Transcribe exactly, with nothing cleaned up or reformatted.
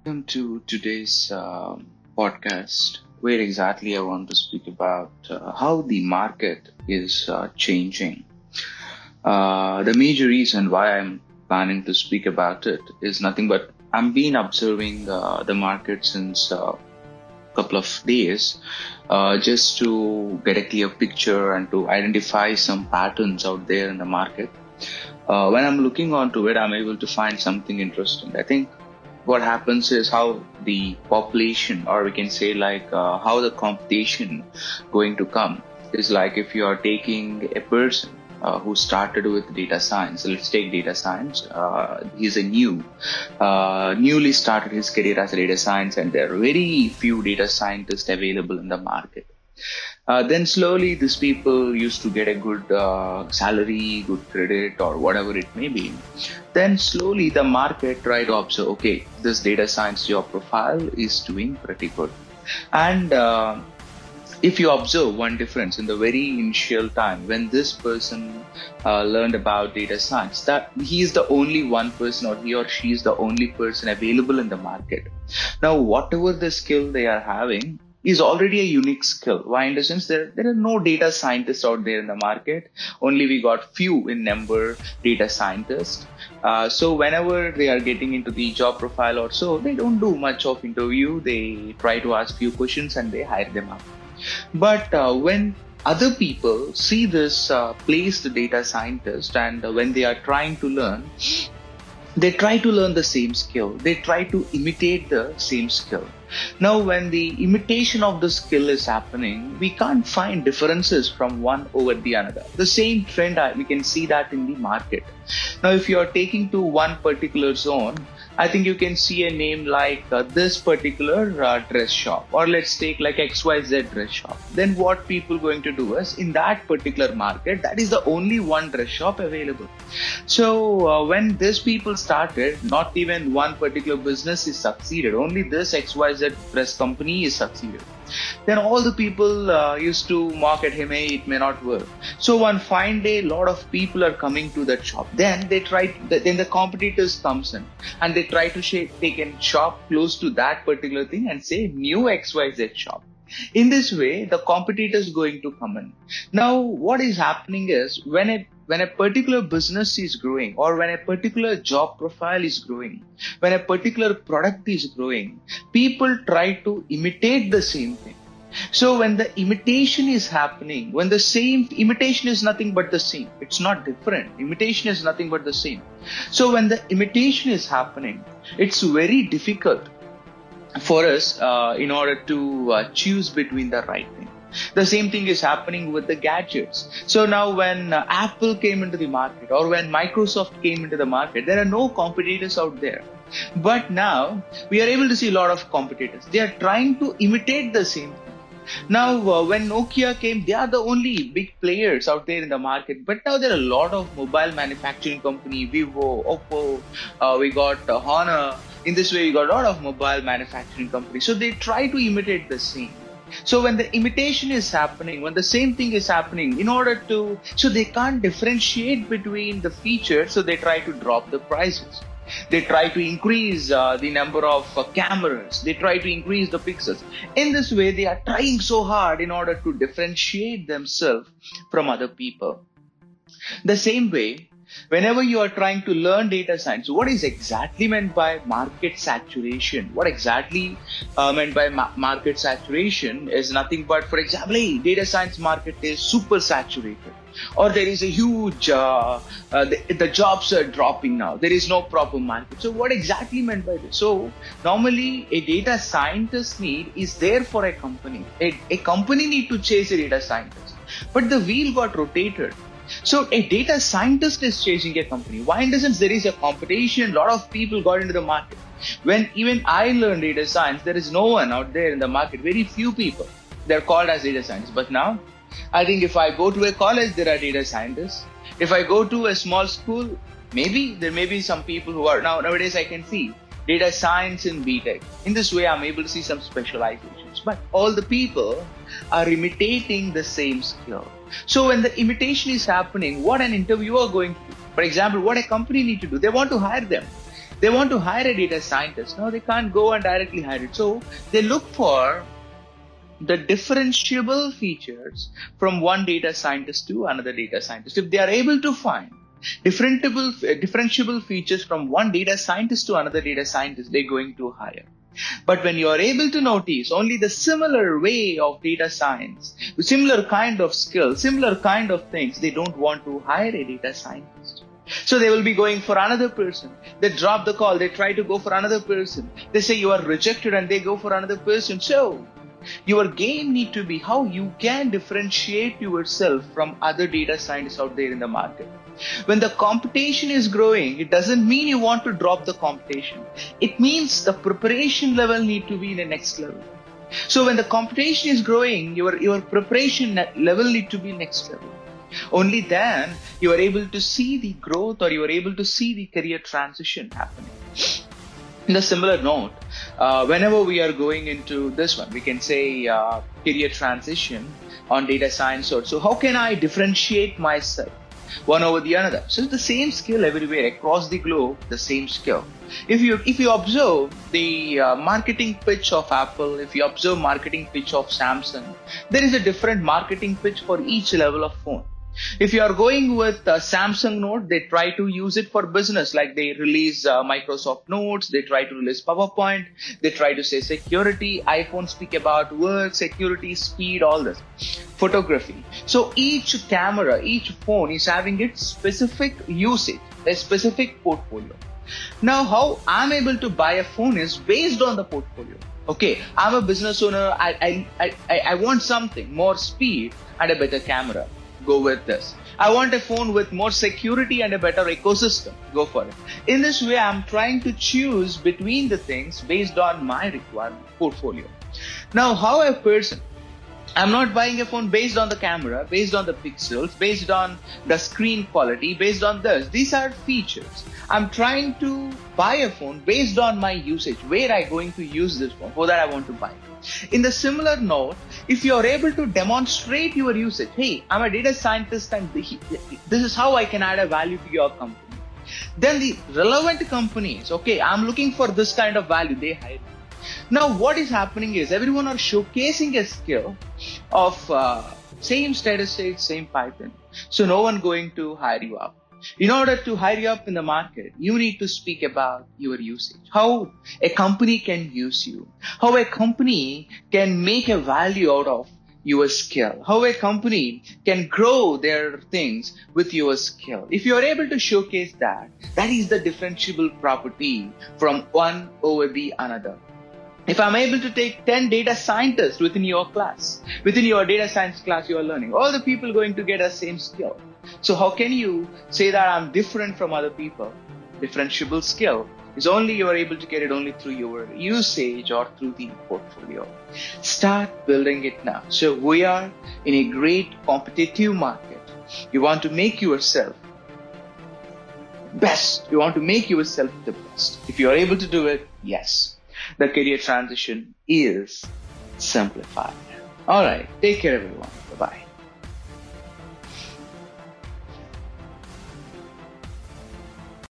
Welcome to today's um podcast, where exactly I want to speak about uh, how the market is uh, changing. Uh, the major reason why I'm planning to speak about it is nothing but I've been observing uh, the market since a couple of days, uh, just to get a clear picture and to identify some patterns out there in the market. Uh, when I'm looking onto it, I'm able to find something interesting. I think what happens is how the population, or we can say like uh, how the competition going to come is like if you are taking a person uh, who started with data science. So let's take data science. Uh, he's a new, uh, newly started his career as a data science, and there are very few data scientists available in the market. Uh, then slowly these people used to get a good uh, salary, good credit, or whatever it may be. Then slowly the market tried to observe, okay, this data science job profile is doing pretty good. And uh, if you observe one difference in the very initial time when this person uh, learned about data science, that he is the only one person, or he or she is the only person available in the market. Now, whatever the skill they are having is already a unique skill. Why? In the sense there, there are no data scientists out there in the market. Only we got few in number data scientists. Uh, so whenever they are getting into the job profile or so, they don't do much of interview. They try to ask few questions and they hire them up. But uh, when other people see this uh, placed data scientist, and uh, when they are trying to learn, they try to learn the same skill. They try to imitate the same skill. Now, when the imitation of the skill is happening, we can't find differences from one over the another. The same trend, uh, we can see that in the market. Now, if you are taking to one particular zone, I think you can see a name like uh, this particular uh, dress shop, or let's take like X Y Z dress shop. Then what people going to do is in that particular market, that is the only one dress shop available. So uh, when these people started, not even one particular business is succeeded. Only this X Y Z dress company is succeeded. Then all the people uh, used to mock at him, hey, it may not work. So one fine day, a lot of people are coming to that shop. Then they try, then the competitors comes in and they try to shape, take a shop close to that particular thing and say new X Y Z shop. In this way, the competitors going to come in. Now, what is happening is when a when a particular business is growing, or when a particular job profile is growing, when a particular product is growing, people try to imitate the same thing. So when the imitation is happening, when the same imitation is nothing but the same, it's not different. Imitation is nothing but the same. So when the imitation is happening, it's very difficult for us uh, in order to uh, choose between the right thing. The same thing is happening with the gadgets. So now when uh, Apple came into the market, or when Microsoft came into the market, there are no competitors out there. But now we are able to see a lot of competitors. They are trying to imitate the same thing. Now, uh, when Nokia came, they are the only big players out there in the market. But now there are a lot of mobile manufacturing company, Vivo, Oppo, uh, we got uh, Honor. In this way, you got a lot of mobile manufacturing companies. So they try to imitate the same. So when the imitation is happening, when the same thing is happening, in order to, so they can't differentiate between the features, so they try to drop the prices. They try to increase uh, the number of uh, cameras. They try to increase the pixels. In this way, they are trying so hard in order to differentiate themselves from other people. The same way, whenever you are trying to learn data science, what is exactly meant by market saturation? What exactly uh, meant by ma- market saturation is nothing but, for example, hey, data science market is super saturated, or there is a huge, uh, uh, the, the jobs are dropping now. There is no proper market. So what exactly meant by this? So normally a data scientist need is there for a company. A, a company need to chase a data scientist, but the wheel got rotated. So a data scientist is chasing a company. Why? In the sense there is a competition, a lot of people got into the market. When even I learned data science, there is no one out there in the market, very few people. They're called as data scientists. But now, I think if I go to a college, there are data scientists. If I go to a small school, maybe there may be some people who are, now nowadays I can see data science in B Tech. In this way, I'm able to see some specializations. But all the people are imitating the same skill. So when the imitation is happening, what an interviewer going to do? For example, what a company need to do? They want to hire them. They want to hire a data scientist. No, they can't go and directly hire it. So they look for the differentiable features from one data scientist to another data scientist. If they are able to find differentiable, differentiable features from one data scientist to another data scientist, they're going to hire. But when you are able to notice only the similar way of data science, similar kind of skill, similar kind of things, they don't want to hire a data scientist. So they will be going for another person. They drop the call. They try to go for another person. They say you are rejected and they go for another person. So your game need to be how you can differentiate yourself from other data scientists out there in the market. When the competition is growing, it doesn't mean you want to drop the competition. It means the preparation level need to be in the next level. So when the competition is growing, your, your preparation level need to be next level. Only then you are able to see the growth, or you are able to see the career transition happening. In a similar note, uh, whenever we are going into this one, we can say uh, career transition on data science. Or so how can I differentiate myself one over the other? So it's the same skill everywhere across the globe, the same skill. If you if you observe the uh, marketing pitch of Apple, if you observe marketing pitch of Samsung, there is a different marketing pitch for each level of phone. If you are going with uh, Samsung Note, they try to use it for business, like they release uh, Microsoft Notes, they try to release PowerPoint, they try to say security. iPhone speak about work, security, speed, all this. Photography. So each camera, each phone is having its specific usage, a specific portfolio. Now, how I'm able to buy a phone is based on the portfolio. Okay, I'm a business owner. I I I, I want something more speed and a better camera. Go with this. I want a phone with more security and a better ecosystem. Go for it. In this way, I'm trying to choose between the things based on my requirement portfolio. Now, how a person, I'm not buying a phone based on the camera, based on the pixels, based on the screen quality, based on this. These are features. I'm trying to buy a phone based on my usage. Where I'm going to use this phone, for that I want to buy. In the similar note, if you are able to demonstrate your usage, hey, I'm a data scientist and this is how I can add a value to your company, then the relevant companies, okay, I'm looking for this kind of value, they hire me. Now, what is happening is everyone are showcasing a skill of uh, same statistics, same Python. So no one going to hire you up. In order to hire you up in the market, you need to speak about your usage, how a company can use you, how a company can make a value out of your skill, how a company can grow their things with your skill. If you are able to showcase that, that is the differentiable property from one over the another. If I'm able to take ten data scientists within your class, within your data science class you are learning, all the people going to get the same skill. So how can you say that I'm different from other people? Differentiable skill is only you are able to get it only through your usage or through the portfolio. Start building it now. So we are in a great competitive market. You want to make yourself best. You want to make yourself the best. If you are able to do it, yes. The career transition is simplified. All right. Take care, everyone.